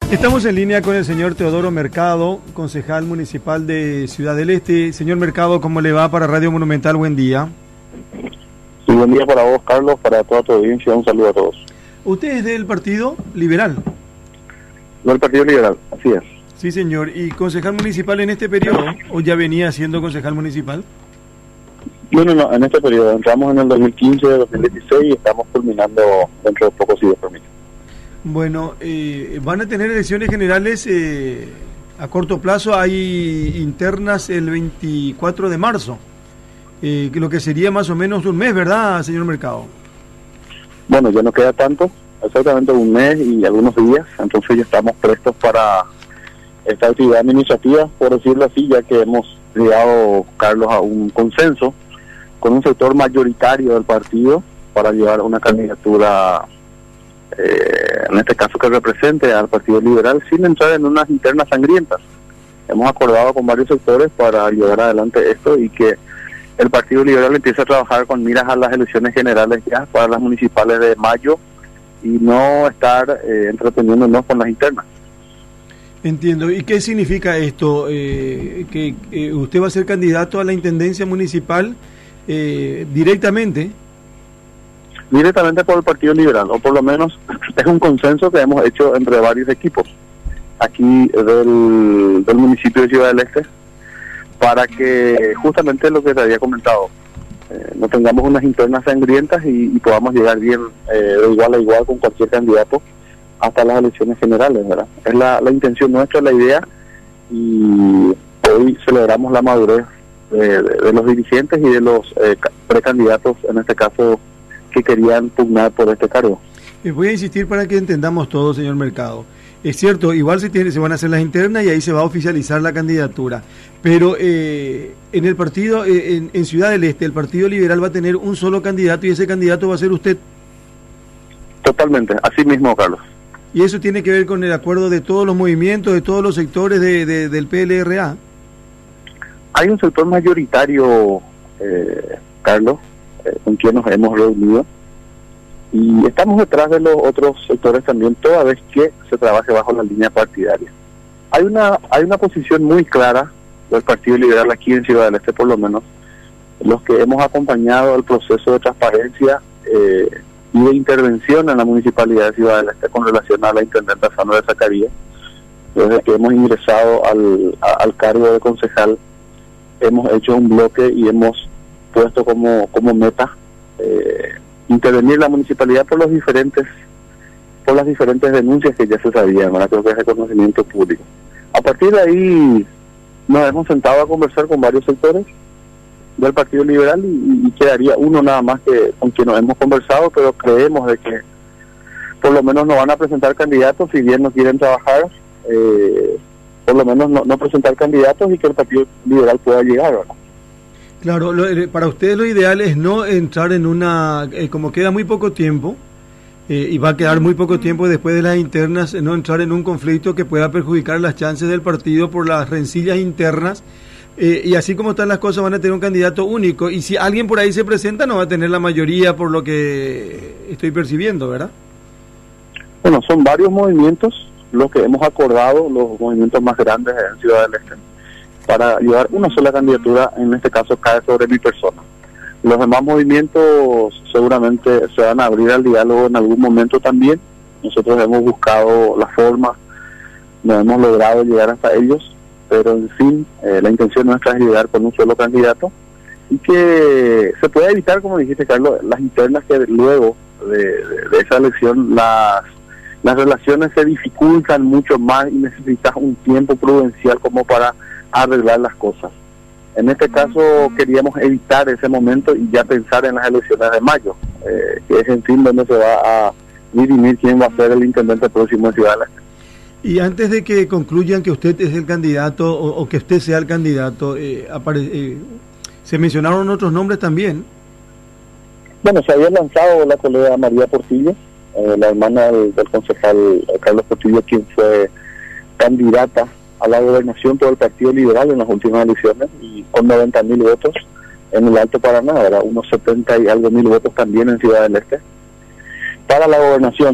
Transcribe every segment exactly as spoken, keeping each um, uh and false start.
Estamos en línea con el señor Teodoro Mercado, concejal municipal de Ciudad del Este. Señor Mercado, ¿cómo le va? Para Radio Monumental, buen día. Sí, buen día para vos, Carlos, para toda tu audiencia, un saludo a todos. ¿Usted es del Partido Liberal? Del Partido Liberal, así es. Sí, señor. ¿Y concejal municipal en este periodo? ¿O ya venía siendo concejal municipal? No, no, no, en este periodo. Entramos en el dos mil quince, dos mil dieciséis y estamos culminando dentro de poco, si Dios permite. Bueno, eh, van a tener elecciones generales eh, a corto plazo. Hay internas el veinticuatro de marzo, eh, lo que sería más o menos un mes, ¿verdad, señor Mercado? Bueno, ya no queda tanto, exactamente un mes y algunos días, entonces ya estamos prestos para esta actividad administrativa, por decirlo así, ya que hemos llegado, Carlos, a un consenso con un sector mayoritario del partido para llevar una candidatura, eh, en este caso que represente al Partido Liberal, sin entrar en unas internas sangrientas. Hemos acordado con varios sectores para llevar adelante esto y que el Partido Liberal empiece a trabajar con miras a las elecciones generales ya para las municipales de mayo y no estar eh, entreteniéndonos con las internas. Entiendo. ¿Y qué significa esto? Eh, ¿Que eh, usted va a ser candidato a la intendencia municipal eh, directamente? Directamente por el Partido Liberal, o por lo menos es un consenso que hemos hecho entre varios equipos aquí del, del municipio de Ciudad del Este, para que justamente lo que te había comentado, eh, no tengamos unas internas sangrientas y, y podamos llegar bien eh, de igual a igual con cualquier candidato hasta las elecciones generales, ¿verdad? Es la, la intención nuestra, la idea, y hoy celebramos la madurez de, de, de los dirigentes y de los eh, precandidatos, en este caso, que querían pugnar por este cargo. Les voy a insistir para que entendamos todo, señor Mercado. Es cierto, igual se, tiene, se van a hacer las internas y ahí se va a oficializar la candidatura, pero eh, en el partido, eh, en, en Ciudad del Este, el Partido Liberal va a tener un solo candidato y ese candidato va a ser usted. Totalmente, así mismo, Carlos. Y eso tiene que ver con el acuerdo de todos los movimientos, de todos los sectores de, de, del P L R A. Hay un sector mayoritario, eh, Carlos, eh, con quien nos hemos reunido, y estamos detrás de los otros sectores también, toda vez que se trabaje bajo la línea partidaria. Hay una hay una posición muy clara del Partido Liberal aquí en Ciudad del Este, por lo menos, los que hemos acompañado el proceso de transparencia eh, y de intervención en la Municipalidad de Ciudad del Este con relación a la Intendenta Sandra Zacarías. Desde que hemos ingresado al, a, al cargo de concejal, hemos hecho un bloque y hemos puesto como, como meta eh, intervenir la municipalidad por los diferentes por las diferentes denuncias que ya se sabían, ¿verdad? Creo que es de conocimiento público. A partir de ahí nos hemos sentado a conversar con varios sectores del Partido Liberal y, y quedaría uno nada más que con quien nos hemos conversado, pero creemos de que por lo menos nos van a presentar candidatos, si bien no quieren trabajar, eh, por lo menos no, no presentar candidatos y que el Partido Liberal pueda llegar, ¿verdad? Claro, lo, para ustedes lo ideal es no entrar en una, eh, como queda muy poco tiempo, eh, y va a quedar muy poco tiempo después de las internas, no entrar en un conflicto que pueda perjudicar las chances del partido por las rencillas internas, eh, y así como están las cosas van a tener un candidato único, y si alguien por ahí se presenta no va a tener la mayoría por lo que estoy percibiendo, ¿verdad? Bueno, son varios movimientos los que hemos acordado, los movimientos más grandes en Ciudad del Este, para llevar una sola candidatura, en este caso cae sobre mi persona. Los demás movimientos seguramente se van a abrir al diálogo en algún momento también. Nosotros hemos buscado la forma, no hemos logrado llegar hasta ellos, pero en fin, eh, la intención nuestra es llegar con un solo candidato y que se pueda evitar, como dijiste, Carlos, las internas que luego de, de, de esa elección las las relaciones se dificultan mucho más y necesitas un tiempo prudencial como para arreglar las cosas. En este caso queríamos evitar ese momento y ya pensar en las elecciones de mayo, eh, que es en fin donde se va a dirimir quién va a ser el intendente próximo de Ciudad del Este. Y antes de que concluyan que usted es el candidato o, o que usted sea el candidato, eh, apare, eh, se mencionaron otros nombres también. Bueno, se había lanzado la colega María Portillo, eh, la hermana del, del concejal Carlos Portillo, quien fue candidata a la gobernación por el Partido Liberal en las últimas elecciones y con noventa mil votos en el Alto Paraná, ¿verdad? Unos setenta y algo mil votos también en Ciudad del Este para la gobernación.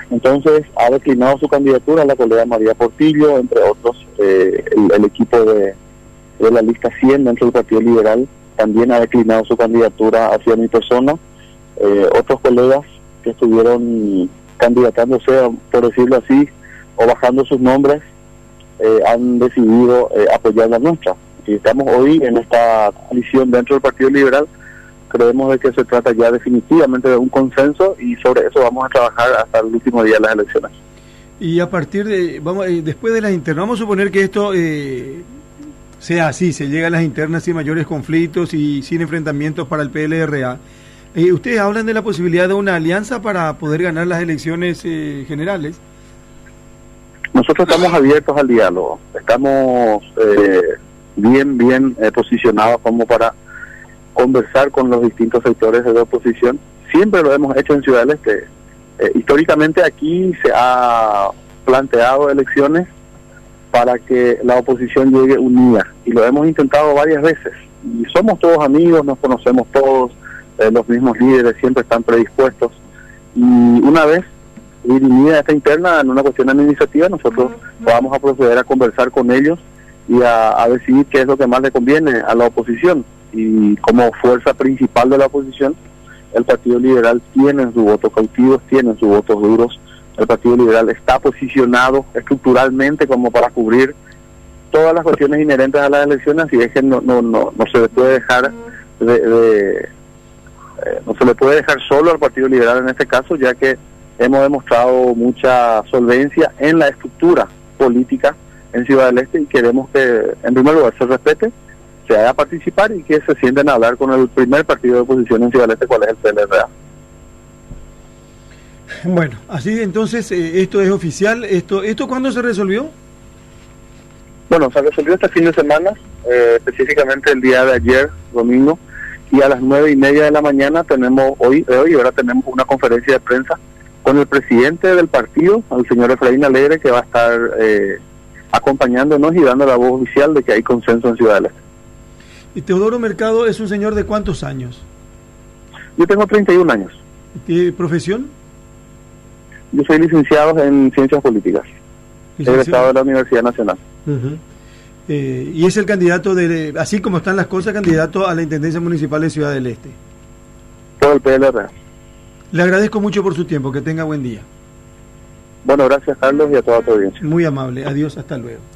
Entonces ha declinado su candidatura la colega María Portillo, entre otros, eh, el, el equipo de, de la lista cien dentro del Partido Liberal también ha declinado su candidatura hacia mi persona. Eh, otros colegas que estuvieron candidatándose, por decirlo así, o bajando sus nombres, eh, han decidido eh, apoyar la nuestra. Y estamos hoy en esta coalición dentro del Partido Liberal. Creemos de que se trata ya definitivamente de un consenso y sobre eso vamos a trabajar hasta el último día de las elecciones. Y a partir de, vamos, eh, después de las internas, vamos a suponer que esto eh, sea así, se llega a las internas sin mayores conflictos y sin enfrentamientos para el P L R A. Eh, ustedes hablan de la posibilidad de una alianza para poder ganar las elecciones eh, generales. Nosotros estamos abiertos al diálogo, estamos eh, bien, bien eh, posicionados como para conversar con los distintos sectores de la oposición. Siempre lo hemos hecho en Ciudad del Este. Eh, históricamente aquí se ha planteado elecciones para que la oposición llegue unida y lo hemos intentado varias veces. Y somos todos amigos, nos conocemos todos, eh, los mismos líderes siempre están predispuestos. Y una vez dirimida esta interna en una cuestión administrativa, nosotros vamos a proceder a conversar con ellos y a, a decidir qué es lo que más le conviene a la oposición. Y como fuerza principal de la oposición, el Partido Liberal tiene sus votos cautivos, tiene sus votos duros. El Partido Liberal está posicionado estructuralmente como para cubrir todas las cuestiones inherentes a las elecciones, y es que no no no no se le puede dejar de, de eh, no se le puede dejar solo al Partido Liberal en este caso, ya que hemos demostrado mucha solvencia en la estructura política en Ciudad del Este y queremos que en primer lugar se respete, se haga participar y que se sienten a hablar con el primer partido de oposición en Ciudad del Este, cuál es el P L R A. Bueno, así entonces eh, esto es oficial. ¿Esto esto cuándo se resolvió? Bueno, se resolvió este fin de semana, eh, específicamente el día de ayer, domingo, y a las nueve y media de la mañana tenemos, hoy, hoy ahora tenemos una conferencia de prensa con el presidente del partido, el señor Efraín Alegre, que va a estar eh, acompañándonos y dando la voz oficial de que hay consenso en Ciudad del Este. ¿Y Teodoro Mercado es un señor de cuántos años? Yo tengo treinta y un años. ¿Qué profesión? Yo soy licenciado en Ciencias Políticas, egresado de la Universidad Nacional. Uh-huh. eh, y es el candidato, de, así como están las cosas, candidato a la Intendencia Municipal de Ciudad del Este. Por el P L R A. Le agradezco mucho por su tiempo, que tenga buen día. Bueno, gracias Carlos y a toda tu audiencia. Muy amable, adiós, hasta luego.